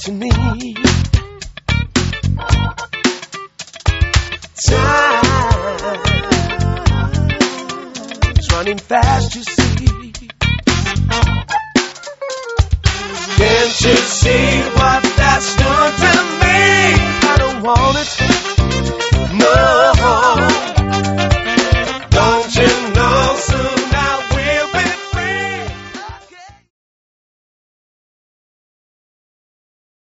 watching me. Time's running fast, you see. Can't you see?